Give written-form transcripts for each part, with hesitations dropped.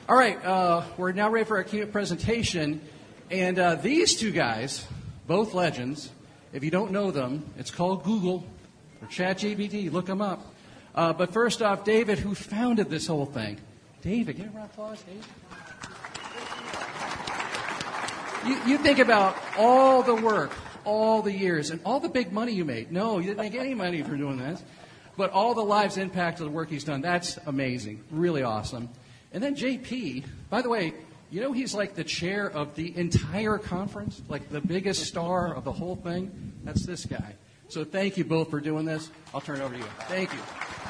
All right, we're now ready for our keynote presentation. And these two guys, both legends, if you don't know them, it's called Google or ChatGPT. Look them up. But first off, David, who founded this whole thing. David, get a round of applause, David. You think about all the work, all the years, and all the big money you made. No, you didn't make any money for doing this. But all the lives impact of the work he's done, that's amazing. Really awesome. And then JP, by the way, you know he's like the chair of the entire conference, like the biggest star of the whole thing? That's this guy. So thank you both for doing this. I'll turn it over to you. Thank you.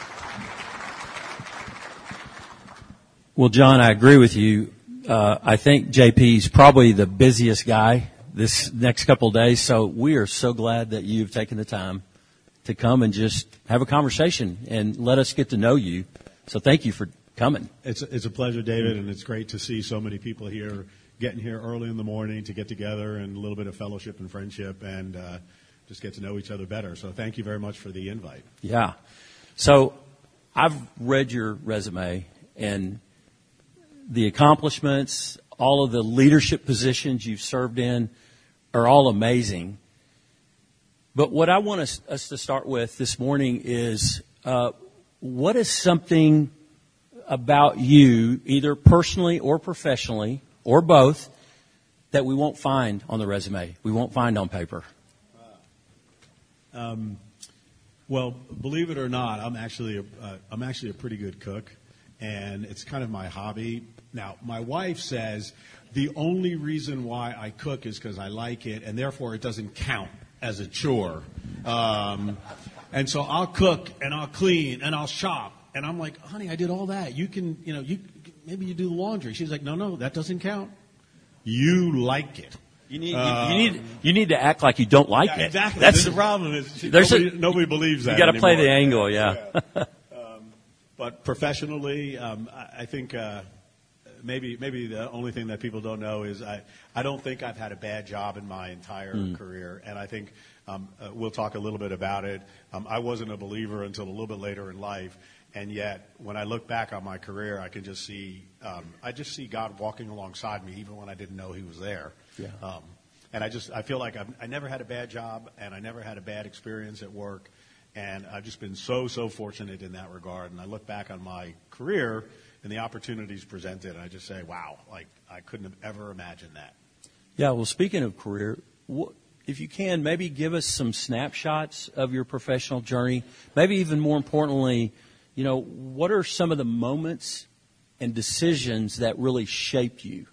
Well, John, I agree with you. I think JP's probably the busiest guy this next couple of days, so we are so glad that you've taken the time to come and just have a conversation and let us get to know you. So thank you for coming. It's a pleasure, David, and it's great to see so many people here, getting here early in the morning to get together and a little bit of fellowship and friendship and just get to know each other better. So thank you very much for the invite. Yeah. So I've read your resume, and the accomplishments, all of the leadership positions you've served in are all amazing. But what I want us to start with this morning is what is something about you, either personally or professionally, or both, that we won't find on the resume, we won't find on paper? Well, believe it or not, I'm actually a pretty good cook, and it's kind of my hobby. Now, my wife says the only reason why I cook is because I like it, and therefore it doesn't count as a chore. And so I'll cook and I'll clean and I'll shop, and I'm like, honey, I did all that. You can, maybe you do the laundry. She's like, no, that doesn't count. You like it. You need to act like you don't like it. Exactly. That's the problem. Is nobody believes that. You got to play the anymore. angle, yeah. But professionally, I think maybe the only thing that people don't know is I don't think I've had a bad job in my entire career, and I think we'll talk a little bit about it. I wasn't a believer until a little bit later in life, and yet when I look back on my career, I can just see God walking alongside me even when I didn't know He was there. Yeah. And I feel like I never had a bad job, and I never had a bad experience at work. And I've just been so fortunate in that regard. And I look back on my career and the opportunities presented, and I just say, wow, like I couldn't have ever imagined that. Yeah, well, speaking of career, if you can, maybe give us some snapshots of your professional journey. Maybe even more importantly, what are some of the moments and decisions that really shaped you?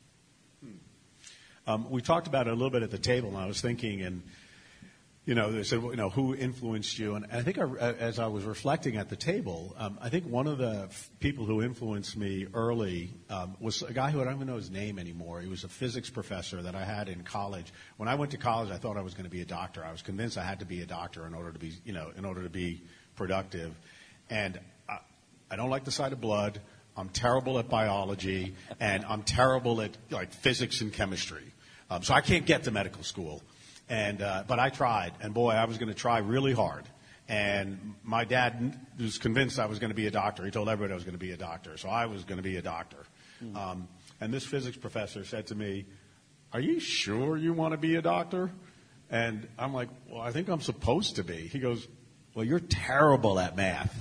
We talked about it a little bit at the table, and I was thinking, and they said, who influenced you? And I think as I was reflecting at the table, I think one of the people who influenced me early was a guy who I don't even know his name anymore. He was a physics professor that I had in college. When I went to college, I thought I was going to be a doctor. I was convinced I had to be a doctor in order to be productive. And I don't like the sight of blood. I'm terrible at biology, and I'm terrible at physics and chemistry. So I can't get to medical school. But I tried, and boy, I was going to try really hard. And my dad was convinced I was going to be a doctor. He told everybody I was going to be a doctor, so I was going to be a doctor. And this physics professor said to me, "Are you sure you want to be a doctor?" And I'm like, "Well, I think I'm supposed to be." He goes, "Well, you're terrible at math."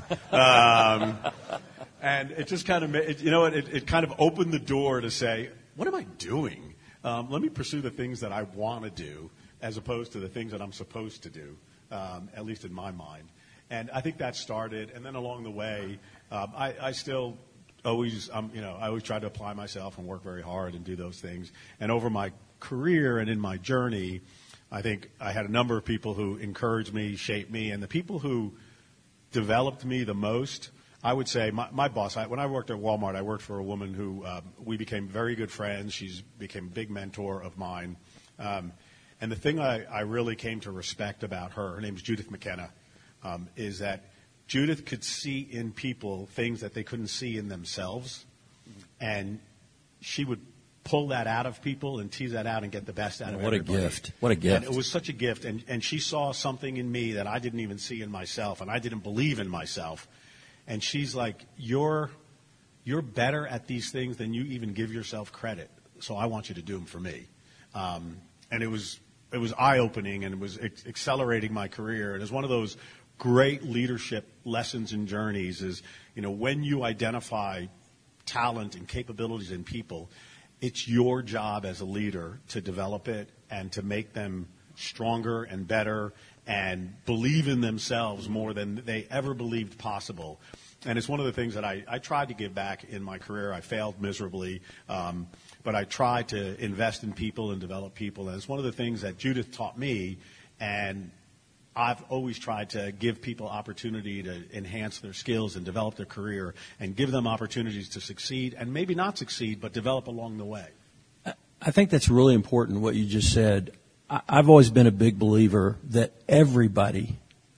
And it just kind of, it kind of opened the door to say, what am I doing? Let me pursue the things that I want to do, as opposed to the things that I'm supposed to do, at least in my mind. And I think that started, and then along the way, I still always, I always try to apply myself and work very hard and do those things. And over my career and in my journey, I think I had a number of people who encouraged me, shaped me, and the people who developed me the most, I would say my boss, when I worked at Walmart, I worked for a woman who we became very good friends. She became a big mentor of mine. And the thing I really came to respect about her name's Judith McKenna, is that Judith could see in people things that they couldn't see in themselves. And she would pull that out of people and tease that out and get the best out of everybody. What a gift. What a gift. And it was such a gift. And she saw something in me that I didn't even see in myself, and I didn't believe in myself. And she's like, you're you're better at these things than you even give yourself credit. So I want you to do them for me. And it was eye-opening, and it was accelerating my career. And it's one of those great leadership lessons and journeys is, when you identify talent and capabilities in people, it's your job as a leader to develop it and to make them stronger and better and believe in themselves more than they ever believed possible. And it's one of the things that I tried to give back in my career. I failed miserably, but I tried to invest in people and develop people. And it's one of the things that Judith taught me, and I've always tried to give people opportunity to enhance their skills and develop their career and give them opportunities to succeed and maybe not succeed, but develop along the way. I think that's really important, what you just said. I've always been a big believer that everybody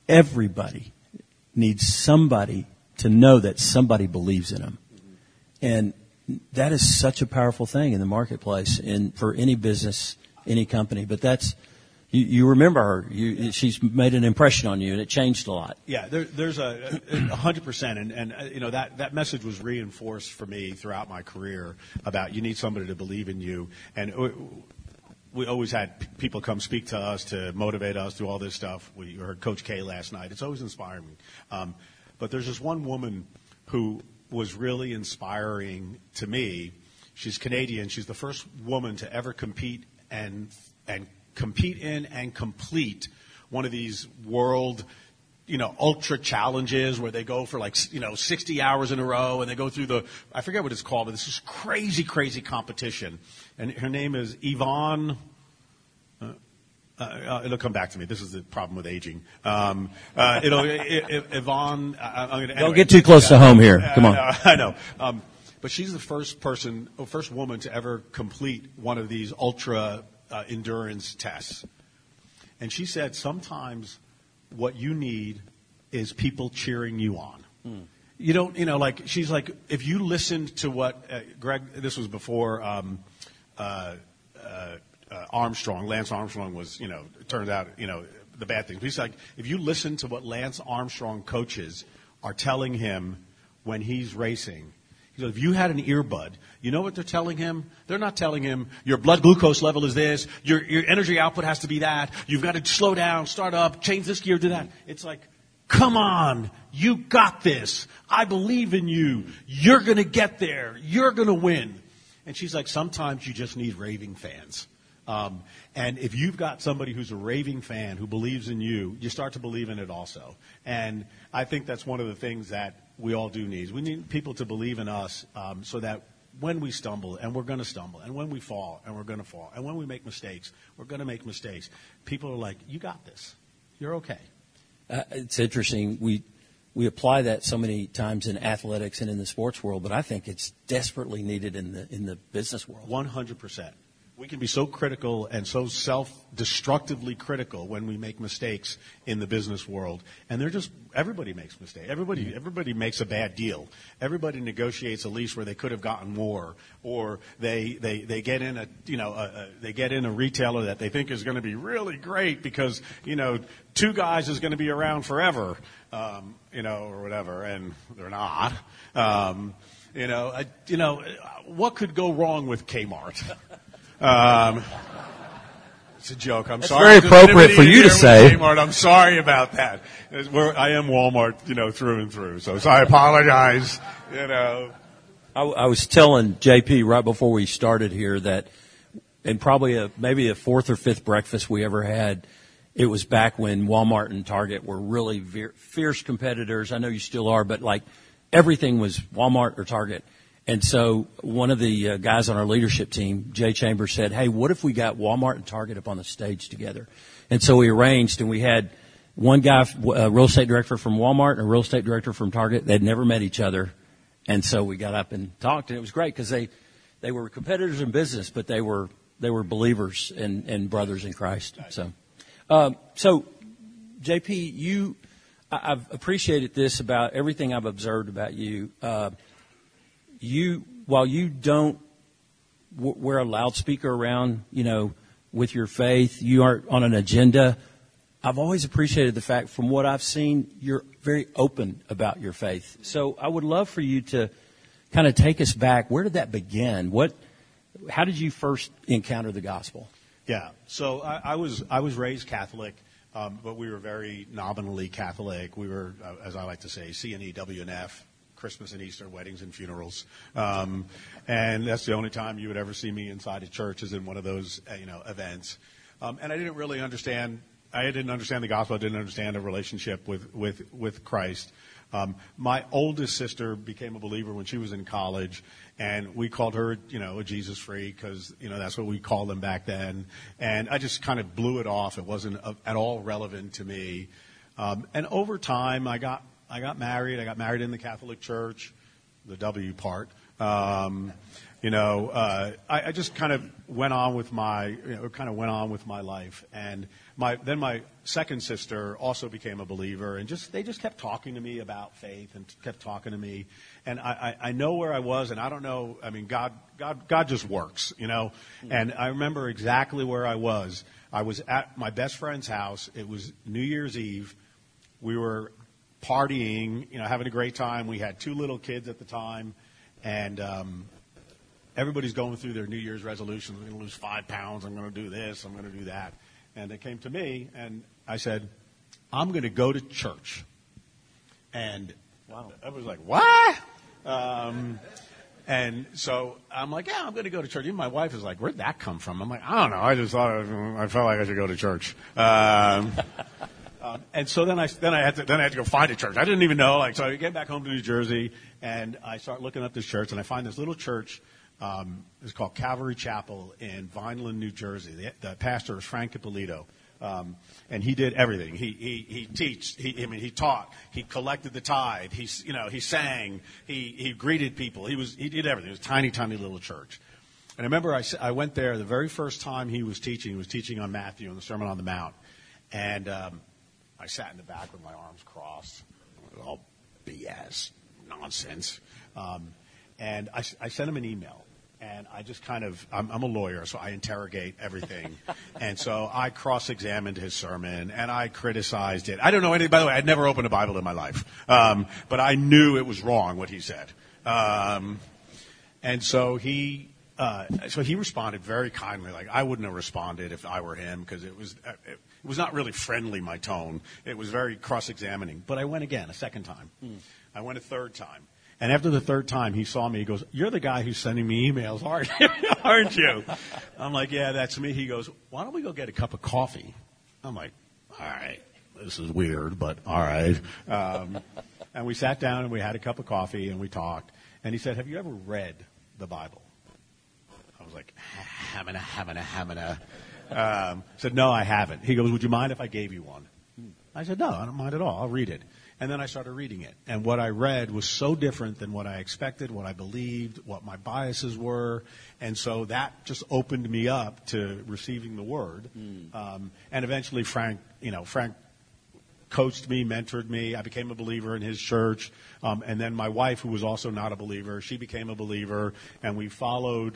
needs somebody to know that somebody believes in them. And that is such a powerful thing in the marketplace and for any business, any company. But that's, you remember her. She's made an impression on you, and it changed a lot. Yeah, there's 100%. And that message was reinforced for me throughout my career about you need somebody to believe in you. And we always had people come speak to us to motivate us, do all this stuff. We heard Coach K last night. It's always inspiring me. But there's this one woman who was really inspiring to me. She's Canadian. She's the first woman to ever compete and compete in and complete one of these world, ultra challenges where they go for 60 hours in a row and they go through I forget what it's called, but this is crazy, crazy competition. And her name is Yvonne. It'll come back to me. This is the problem with aging. Yvonne. Don't get too close to home here. Come on. I know. But she's the first woman to ever complete one of these ultra endurance tests. And she said sometimes what you need is people cheering you on. She's like, if you listened to what Greg, this was before Armstrong, Lance Armstrong was, it turned out, the bad things. He's like, if you listen to what Lance Armstrong coaches are telling him when he's racing, he goes, if you had an earbud, you know what they're telling him? They're not telling him your blood glucose level is this, your energy output has to be that, you've got to slow down, start up, change this gear, do that. It's like, come on, you got this. I believe in you. You're going to get there. You're going to win. And she's like, sometimes you just need raving fans. And if you've got somebody who's a raving fan who believes in you, you start to believe in it also. And I think that's one of the things that we all do need. We need people to believe in us so that when we stumble, and we're going to stumble, and when we fall, and we're going to fall, and when we make mistakes, we're going to make mistakes, people are like, you got this. You're okay. It's interesting. We apply that so many times in athletics and in the sports world, but I think it's desperately needed in the business world. 100%. We can be so critical and so self-destructively critical when we make mistakes in the business world. And everybody makes mistakes. Everybody makes a bad deal. Everybody negotiates a lease where they could have gotten more, or they get in they get in a retailer that they think is going to be really great because, two guys is going to be around forever, or whatever, and they're not. What could go wrong with Kmart? It's a joke. I'm sorry. It's very appropriate for you to say. Kmart, I'm sorry about that. I am Walmart, through and through. So I apologize. I was telling JP right before we started here that, and probably maybe a fourth or fifth breakfast we ever had, it was back when Walmart and Target were really fierce competitors. I know you still are, but everything was Walmart or Target. And so one of the guys on our leadership team, Jay Chambers, said, hey, what if we got Walmart and Target up on the stage together? And so we arranged, and we had one guy, a real estate director from Walmart and a real estate director from Target. They'd never met each other. And so we got up and talked, and it was great because they were competitors in business, but they were believers and brothers in Christ. So JP, I've appreciated this about everything I've observed about you. While you don't wear a loudspeaker around, with your faith, you aren't on an agenda. I've always appreciated the fact, from what I've seen, you're very open about your faith. So I would love for you to kind of take us back. Where did that begin? How did you first encounter the gospel? Yeah. So I was raised Catholic, but we were very nominally Catholic. We were, as I like to say, C&E, W&F, Christmas and Easter, weddings and funerals. And that's the only time you would ever see me inside a church is in one of those, events. And I didn't really understand. I didn't understand the gospel. I didn't understand a relationship with Christ. My oldest sister became a believer when she was in college, and we called her, a Jesus freak because, that's what we called them back then. And I just kind of blew it off. It wasn't at all relevant to me. And over time, I got married. I got married in the Catholic Church, the W part. I just kind of went on with my life. And then my second sister also became a believer, and they just kept talking to me about faith and kept talking to me. And I know where I was, and I don't know. I mean, God just works, And I remember exactly where I was. I was at my best friend's house. It was New Year's Eve. We were partying, having a great time. We had 2 little kids at the time, and everybody's going through their New Year's resolutions. I'm going to lose 5 pounds. I'm going to do this. I'm going to do that. And they came to me, and I said, I'm going to go to church. And I was like, what? And so I'm like, yeah, I'm going to go to church. Even my wife is like, where'd that come from? I'm like, I don't know. I just thought I felt like I should go to church. And so then I had to go find a church. I didn't even know. So I get back home to New Jersey, and I start looking up this church, and I find this little church. It's called Calvary Chapel in Vineland, New Jersey. The pastor is Frank Ippolito, and he did everything. He taught, he collected the tithe, he sang, he greeted people. He did everything. It was a tiny, tiny little church. And I remember I went there the very first time he was teaching. He was teaching on Matthew and the Sermon on the Mount, and I sat in the back with my arms crossed. It was all BS, nonsense. And I sent him an email. And I just I'm a lawyer, so I interrogate everything. And so I cross-examined his sermon, and I criticized it. I don't know anything. By the way, I'd never opened a Bible in my life. But I knew it was wrong, what he said. And so he responded very kindly. Like, I wouldn't have responded if I were him, because it was not really friendly, my tone. It was very cross-examining. But I went again, a second time. I went a third time. And after the third time, he saw me. He goes, "You're the guy who's sending me emails, aren't you?" I'm like, "Yeah, that's me." He goes, "Why don't we go get a cup of coffee?" I'm like, "All right, this is weird, but all right." And we sat down and we had a cup of coffee and we talked. And he said, "Have you ever read the Bible?" I was like, haven't. Said, "No, I haven't." He goes, "Would you mind if I gave you one?" I said, "No, I don't mind at all. I'll read it." And then I started reading it. And what I read was so different than what I expected, what I believed, what my biases were. And so that just opened me up to receiving the Word. And eventually Frank coached me, mentored me. I became a believer in his church. And then my wife, who was also not a believer, she became a believer. And we followed,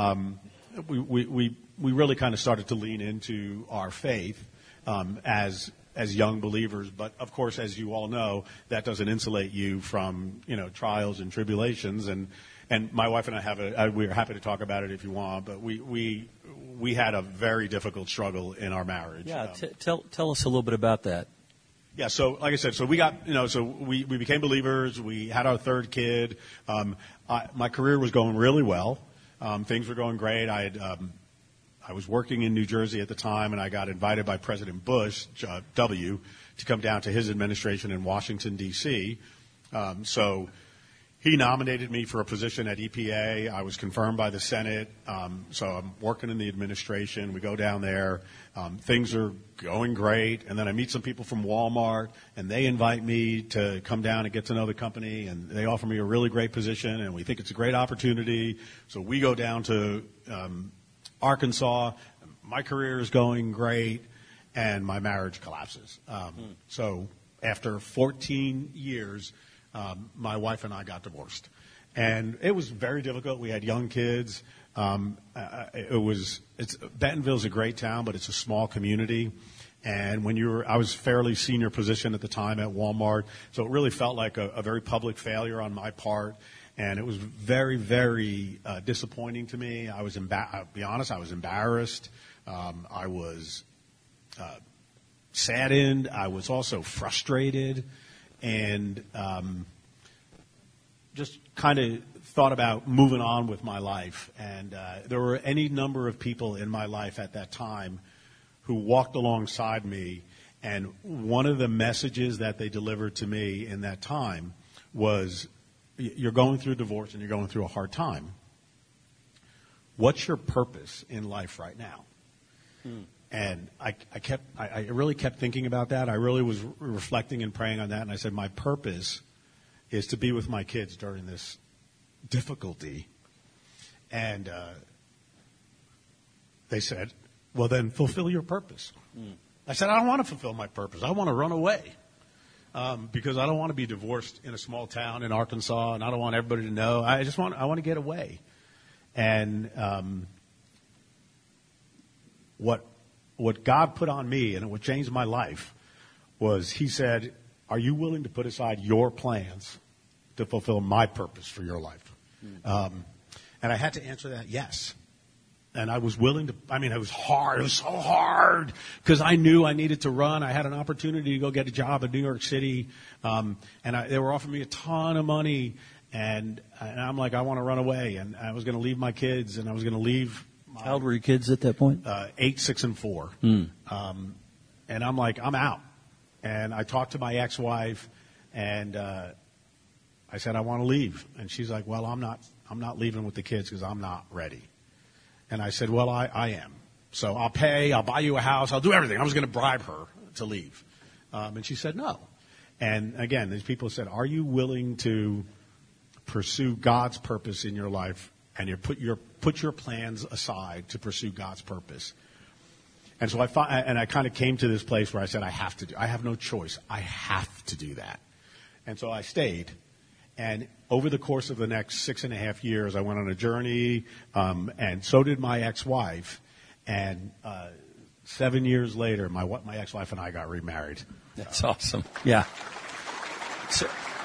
we really kind of started to lean into our faith as young believers. But of course, as you all know, that doesn't insulate you from, trials and tribulations. And my wife and I we're happy to talk about it if you want, but we had a very difficult struggle in our marriage. Yeah. Tell us a little bit about that. Yeah. So like I said, so we got, so we became believers. We had our third kid. My career was going really well. Things were going great. I was working in New Jersey at the time, and I got invited by President Bush, W., to come down to his administration in Washington, D.C. So he nominated me for a position at EPA. I was confirmed by the Senate. So I'm working in the administration. We go down there. Things are going great. And then I meet some people from Walmart, and they invite me to come down and get to know the company. And they offer me a really great position, and we think it's a great opportunity. So we go down to Arkansas. My career is going great, and my marriage collapses. So after 14 years, my wife and I got divorced, and it was very difficult. We had young kids. Bentonville's a great town, but it's a small community. And I was fairly senior position at the time at Walmart, so it really felt like a very public failure on my part. And it was very, very disappointing to me. I'll be honest, I was embarrassed. I was saddened. I was also frustrated, and just kind of thought about moving on with my life. And there were any number of people in my life at that time who walked alongside me, and one of the messages that they delivered to me in that time was, you're going through divorce and you're going through a hard time. What's your purpose in life right now? And I really kept thinking about that. I really was reflecting and praying on that, and I said, my purpose is to be with my kids during this difficulty. And they said, well, then fulfill your purpose. I said, I don't want to fulfill my purpose. I want to run away because I don't want to be divorced in a small town in Arkansas, and I don't want everybody to know. I want to get away. And what God put on me, and what changed my life, was He said, are you willing to put aside your plans to fulfill my purpose for your life? And I had to answer that yes. And I was willing to, it was hard. It was so hard because I knew I needed to run. I had an opportunity to go get a job in New York City. They were offering me a ton of money. And I'm like, I want to run away. And I was going to leave my kids, and I was going to leave. How old were your kids at that point? 8, 6, and 4. And I'm like, I'm out. And I talked to my ex-wife, and I said, I want to leave. And she's like, well, I'm not leaving with the kids because I'm not ready. And I said, well, I am. So I'll pay, I'll buy you a house, I'll do everything. I was going to bribe her to leave. And she said no. And again, these people said, are you willing to pursue God's purpose in your life, and you put your plans aside to pursue God's purpose? And so I kind of came to this place where I said, I have no choice. I have to do that. And so I stayed. And over the course of the next 6.5 years, I went on a journey, and so did my ex-wife. And 7 years later, my ex-wife and I got remarried. That's awesome. Yeah. So,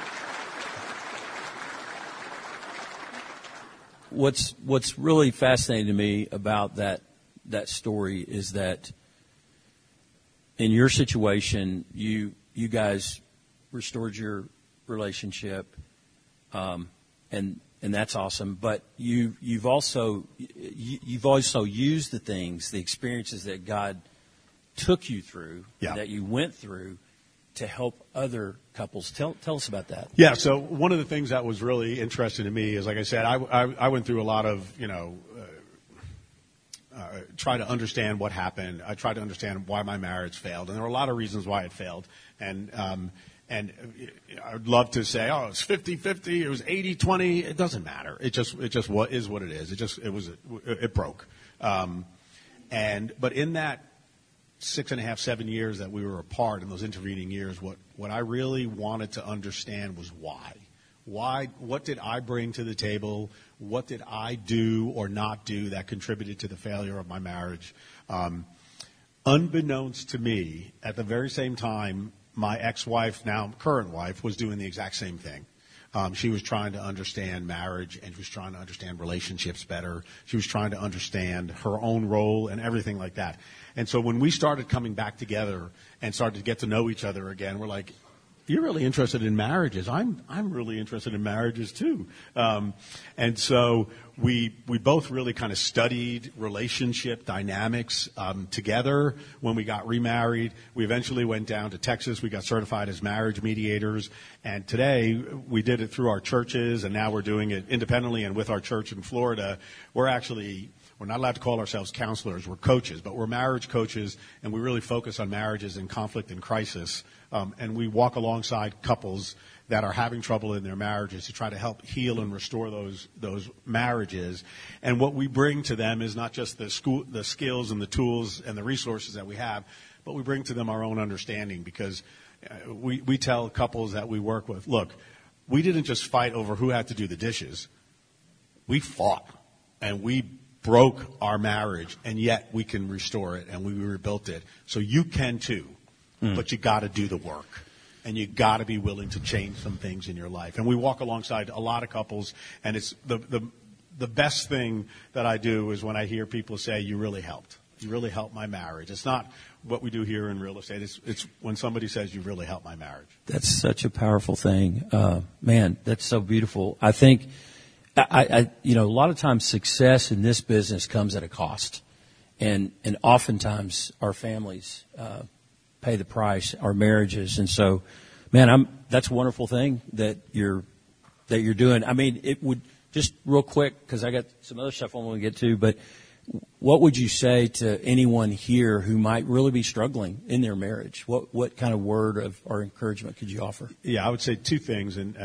what's really fascinating to me about that story is that in your situation, you guys restored your relationship. And that's awesome. But you've also used the experiences that God took you through, that you went through, to help other couples. Tell us about that. Yeah. So one of the things that was really interesting to me is, like I said, I went through a lot of try to understand what happened. I tried to understand why my marriage failed, and there were a lot of reasons why it failed. And I would love to say, oh, it's 50-50, it was 80-20. It doesn't matter. It just what is what it is. It broke. But in that 6.5, 7 years that we were apart, in those intervening years, what I really wanted to understand was why. Why? What did I bring to the table? What did I do or not do that contributed to the failure of my marriage? Unbeknownst to me, at the very same time, my ex-wife, now current wife, was doing the exact same thing. She was trying to understand marriage, and she was trying to understand relationships better. She was trying to understand her own role and everything like that. And so when we started coming back together and started to get to know each other again, we're like, you're really interested in marriages. I'm really interested in marriages too. And so we both really kind of studied relationship dynamics together when we got remarried. We eventually went down to Texas. We got certified as marriage mediators. And today we did it through our churches, and now we're doing it independently and with our church in Florida. We're not allowed to call ourselves counselors. We're coaches, but we're marriage coaches, and we really focus on marriages in conflict and crisis. And we walk alongside couples that are having trouble in their marriages to try to help heal and restore those marriages. And what we bring to them is not just the skills and the tools and the resources that we have, but we bring to them our own understanding, because we tell couples that we work with, look, we didn't just fight over who had to do the dishes. We fought, and we broke our marriage, and yet we can restore it, and we rebuilt it. So you can too, but you got to do the work. and you got to be willing to change some things in your life. And we walk alongside a lot of couples, and it's the best thing that I do is when I hear people say, "You really helped. You really helped my marriage." It's not what we do here in real estate. It's when somebody says, "You really helped my marriage." That's such a powerful thing. Man, that's so beautiful. I think, a lot of times success in this business comes at a cost. And oftentimes our families, pay the price, our marriages. And so, man, that's a wonderful thing that you're doing. I mean, it would just real quick, because I got some other stuff I want to get to, but what would you say to anyone here who might really be struggling in their marriage? What kind of word or encouragement could you offer? Yeah, I would say two things. And,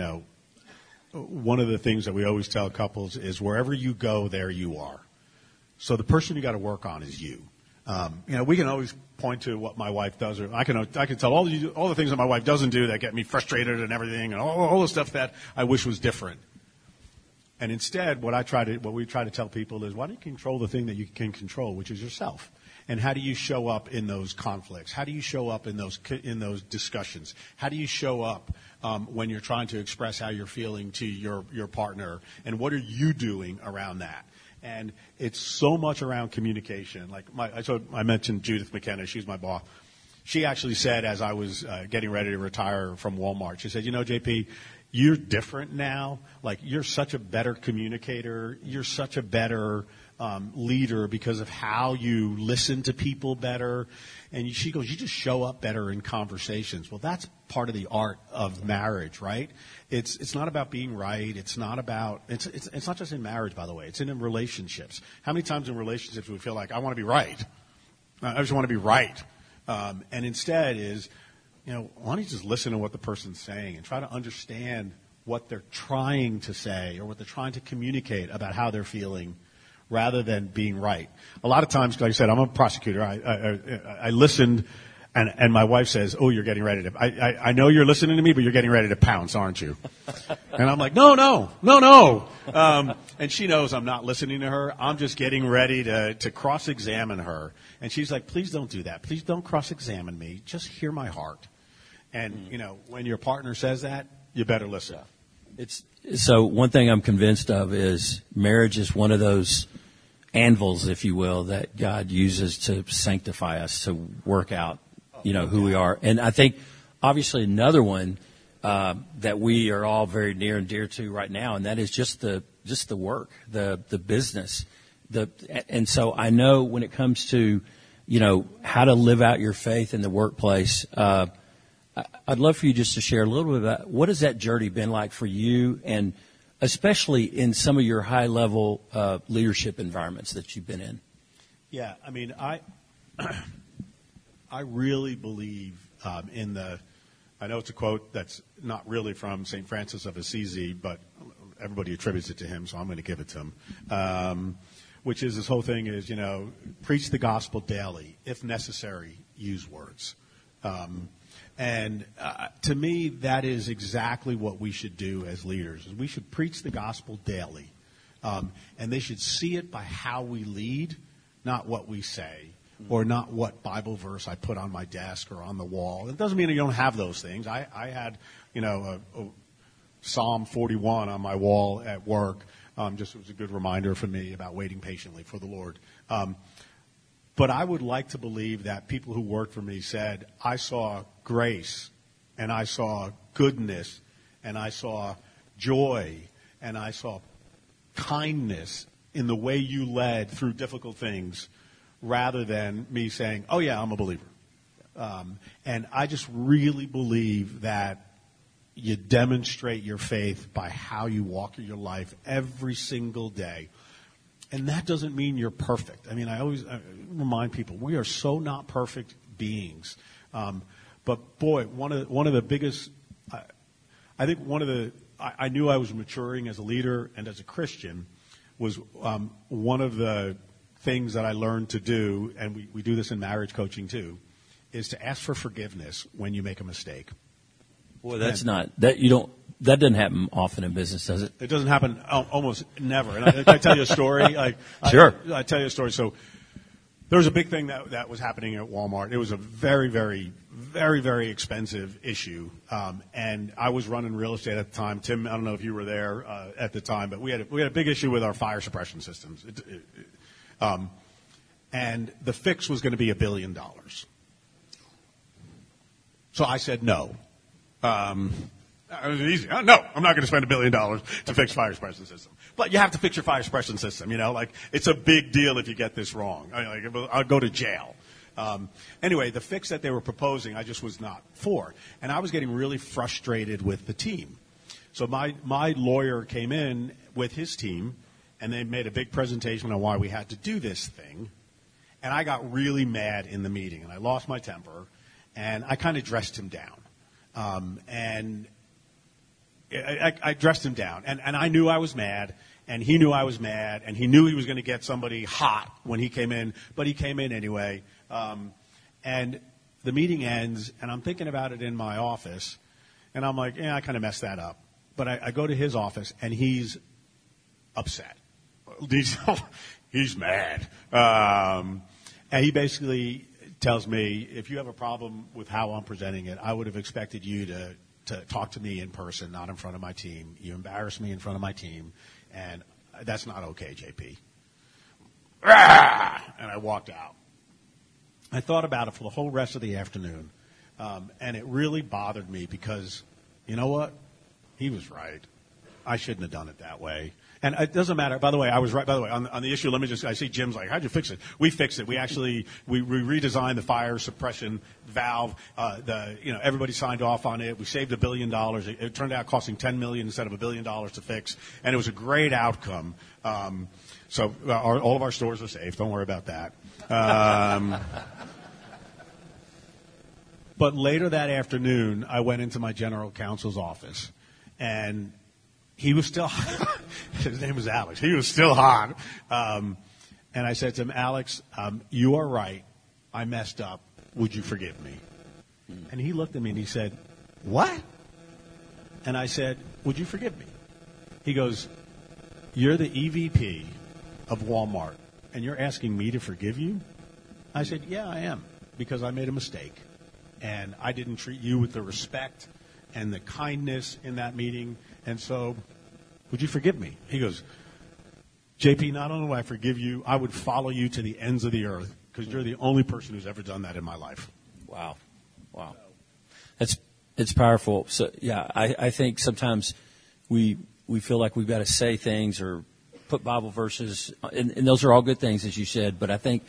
one of the things that we always tell couples is wherever you go, there you are. So the person you got to work on is you. We can always point to what my wife does, or I can tell all the things that my wife doesn't do that get me frustrated and everything, and all the stuff that I wish was different. And instead, what we try to tell people is, why don't you control the thing that you can control, which is yourself? And how do you show up in those conflicts? How do you show up in those discussions? How do you show up when you're trying to express how you're feeling to your partner? And what are you doing around that? And it's so much around communication. Like I mentioned Judith McKenna. She's my boss. She actually said, as I was getting ready to retire from Walmart, she said, JP, you're different now. Like, you're such a better communicator. You're such a better leader because of how you listen to people better. And she goes, you just show up better in conversations. Well, that's part of the art of marriage, right? It's not about being right. It's not just in marriage, by the way. It's in relationships. How many times in relationships we feel like, I want to be right. I just want to be right. And instead is, why don't you just listen to what the person's saying and try to understand what they're trying to say or what they're trying to communicate about how they're feeling, rather than being right. A lot of times, like I said, I'm a prosecutor. I listened, and my wife says, "Oh, you're getting ready to." I know you're listening to me, but you're getting ready to pounce, aren't you? And I'm like, no. And she knows I'm not listening to her. I'm just getting ready to cross-examine her. And she's like, "Please don't do that. Please don't cross-examine me. Just hear my heart." And when your partner says that, you better listen. So one thing I'm convinced of is marriage is one of those anvils, if you will, that God uses to sanctify us, to work out, who we are. And I think obviously another one that we are all very near and dear to right now, and that is just the work, the business. And so I know when it comes to, how to live out your faith in the workplace, I'd love for you just to share a little bit about what has that journey been like for you, and especially in some of your high-level leadership environments that you've been in. Yeah, I mean, I really believe in I know it's a quote that's not really from St. Francis of Assisi, but everybody attributes it to him, so I'm going to give it to him, which is this whole thing is, preach the gospel daily. If necessary, use words. And to me, that is exactly what we should do as leaders. We should preach the gospel daily. And they should see it by how we lead, not what we say, or not what Bible verse I put on my desk or on the wall. It doesn't mean you don't have those things. I had, a Psalm 41 on my wall at work. Just it was a good reminder for me about waiting patiently for the Lord. But I would like to believe that people who worked for me said, I saw grace, and I saw goodness, and I saw joy, and I saw kindness in the way you led through difficult things, rather than me saying, oh yeah, I'm a believer. And I just really believe that you demonstrate your faith by how you walk your life every single day. And that doesn't mean you're perfect. I mean, I always remind people, we are so not perfect beings. But boy, one of the biggest, I think I knew I was maturing as a leader and as a Christian, was one of the things that I learned to do, and we do this in marriage coaching too, is to ask for forgiveness when you make a mistake. Boy, that doesn't happen often in business, does it? It doesn't happen almost never. And I tell you a story. Sure. I tell you a story. So there was a big thing that was happening at Walmart. It was a very, very, very, very expensive issue. And I was running real estate at the time. Tim, I don't know if you were there at the time, but we had a big issue with our fire suppression systems. And the fix was going to be $1 billion. So I said no. It was easy. No, I'm not going to spend $1 billion to fix fire suppression system. But you have to fix your fire suppression system. It's a big deal if you get this wrong. I'll go to jail. Anyway, the fix that they were proposing, I just was not for, and I was getting really frustrated with the team. So my lawyer came in with his team, and they made a big presentation on why we had to do this thing, and I got really mad in the meeting, and I lost my temper, and I kind of dressed him down, and I dressed him down, and I knew I was mad, and he knew I was mad, and he knew he was going to get somebody hot when he came in, but he came in anyway. And the meeting ends, and I'm thinking about it in my office, and I'm like, I kind of messed that up. But I go to his office, and he's upset. He's mad. And he basically tells me, if you have a problem with how I'm presenting it, I would have expected you to talk to me in person, not in front of my team. You embarrassed me in front of my team, and that's not okay, JP. And I walked out. I thought about it for the whole rest of the afternoon, and it really bothered me because, you know what? He was right. I shouldn't have done it that way. And it doesn't matter. By the way, I was right. By the way, on the issue, I see Jim's like, how'd you fix it? We fixed it. We actually, we redesigned the fire suppression valve. Everybody signed off on it. We saved $1 billion. It turned out costing $10 million instead of $1 billion to fix. And it was a great outcome. So all of our stores are safe. Don't worry about that. But later that afternoon, I went into my general counsel's office, and he was still his name was Alex. He was still hot. And I said to him, Alex, you are right. I messed up. Would you forgive me? And he looked at me and he said, what? And I said, would you forgive me? He goes, you're the EVP of Walmart, and you're asking me to forgive you? I said, yeah, I am, because I made a mistake. And I didn't treat you with the respect and the kindness in that meeting. And so, would you forgive me? He goes, JP, not only will I forgive you, I would follow you to the ends of the earth, because you're the only person who's ever done that in my life. Wow. It's powerful. So, yeah, I think sometimes we feel like we've got to say things or put Bible verses, and those are all good things, as you said, but I think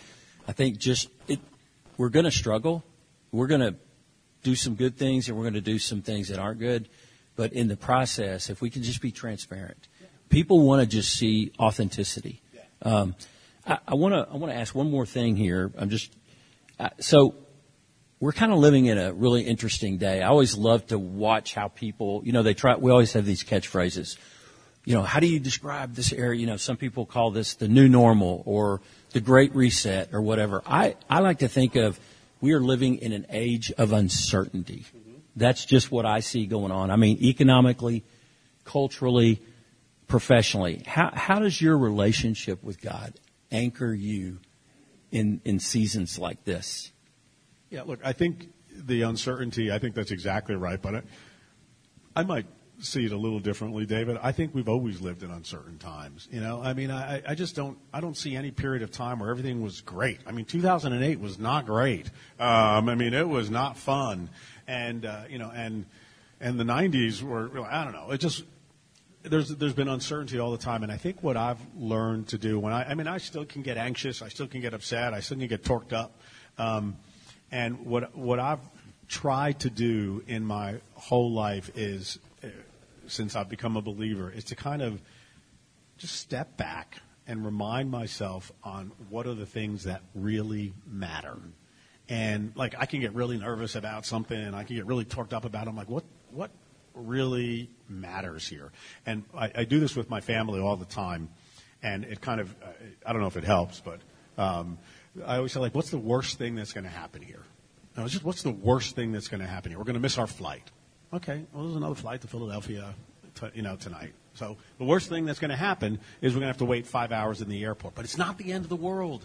we're going to struggle. We're going to do some good things, and we're going to do some things that aren't good. But in the process, if we can just be transparent, people want to just see authenticity. I want to ask one more thing here. So we're kind of living in a really interesting day. I always love to watch how people, we always have these catchphrases. How do you describe this area? Some people call this the new normal or the great reset or whatever. I like to think of, we are living in an age of uncertainty. That's just what I see going on. I mean, economically, culturally, professionally. How does your relationship with God anchor you in seasons like this? Yeah, look, I think the uncertainty, I think that's exactly right. But I might see it a little differently, David. I think we've always lived in uncertain times. I just don't see any period of time where everything was great. 2008 was not great. It was not fun. And the 90s were, I don't know. It just, there's been uncertainty all the time. And I think what I've learned to do I still can get anxious. I still can get upset. I still can get torqued up. And what I've tried to do in my whole life is, since I've become a believer, is to kind of just step back and remind myself on what are the things that really matter. And I can get really nervous about something, and I can get really torqued up about it. I'm like, what really matters here? And I do this with my family all the time, and it kind of, I don't know if it helps, but I always say, what's the worst thing that's going to happen here? No, it's just, what's the worst thing that's going to happen here? We're going to miss our flight. Okay, well, there's another flight to Philadelphia, tonight. So the worst thing that's going to happen is we're going to have to wait 5 hours in the airport. But it's not the end of the world.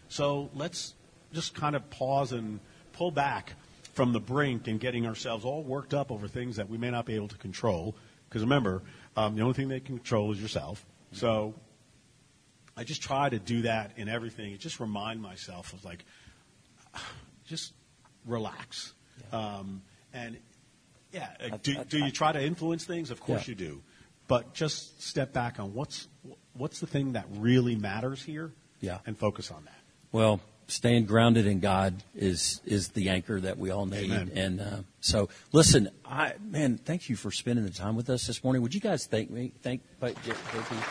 So let's just kind of pause and pull back from the brink and getting ourselves all worked up over things that we may not be able to control. Because remember, the only thing they can control is yourself. So I just try to do that in everything. And just remind myself of just relax. Do you try to influence things? Of course you do. But just step back on what's the thing that really matters here, and focus on that. Well, staying grounded in God is the anchor that we all need. Amen. And so, listen, thank you for spending the time with us this morning. Would you guys thank me? Thank JP.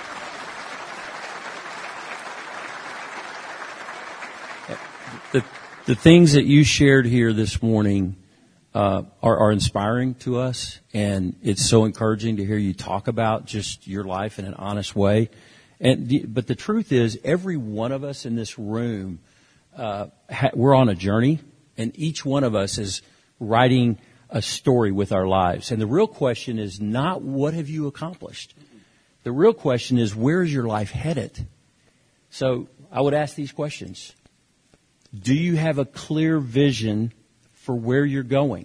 The things that you shared here this morning are inspiring to us, and it's so encouraging to hear you talk about just your life in an honest way. But the truth is, every one of us in this room, we're on a journey, and each one of us is writing a story with our lives. And the real question is not what have you accomplished. The real question is, where is your life headed? So I would ask these questions. Do you have a clear vision for where you're going?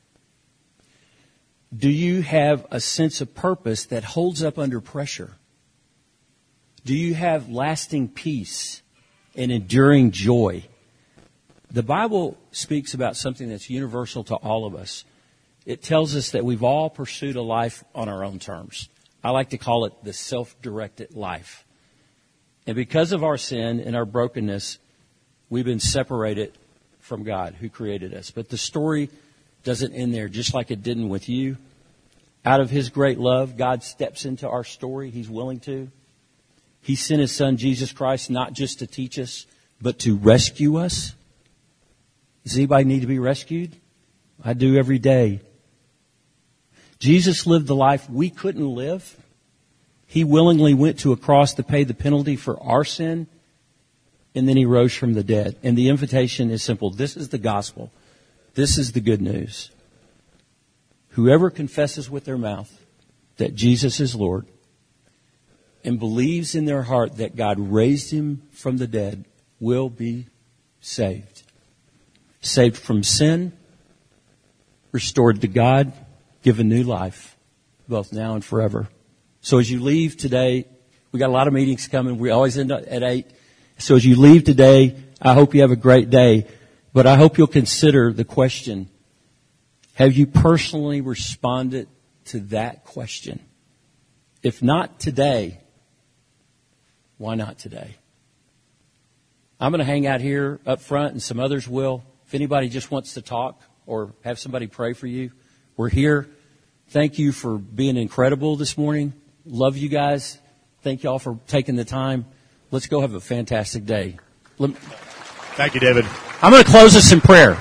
Do you have a sense of purpose that holds up under pressure? Do you have lasting peace and enduring joy? The Bible speaks about something that's universal to all of us. It tells us that we've all pursued a life on our own terms. I like to call it the self-directed life. And because of our sin and our brokenness, we've been separated from God who created us. But the story doesn't end there, just like it didn't with you. Out of His great love, God steps into our story. He's willing to. He sent His Son, Jesus Christ, not just to teach us, but to rescue us. Does anybody need to be rescued? I do every day. Jesus lived the life we couldn't live. He willingly went to a cross to pay the penalty for our sin, and then He rose from the dead. And the invitation is simple. This is the gospel. This is the good news. Whoever confesses with their mouth that Jesus is Lord and believes in their heart that God raised Him from the dead will be saved. Saved from sin, restored to God, given new life, both now and forever. So as you leave today, we got a lot of meetings coming. We always end up at 8. So as you leave today, I hope you have a great day. But I hope you'll consider the question, have you personally responded to that question? If not today, why not today? I'm going to hang out here up front, and some others will. If anybody just wants to talk or have somebody pray for you, we're here. Thank you for being incredible this morning. Love you guys. Thank you all for taking the time. Let's go have a fantastic day. Thank you, David. I'm going to close this in prayer.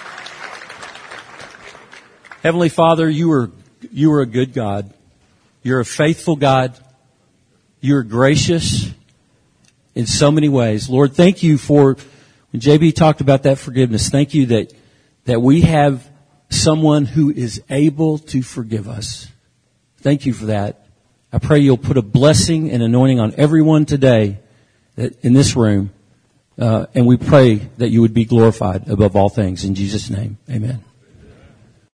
Heavenly Father, you are a good God. You're a faithful God. You're gracious in so many ways. Lord, thank you for, when JB talked about that forgiveness, thank you that we have someone who is able to forgive us. Thank you for that. I pray you'll put a blessing and anointing on everyone today in this room. And we pray that you would be glorified above all things. In Jesus' name, amen.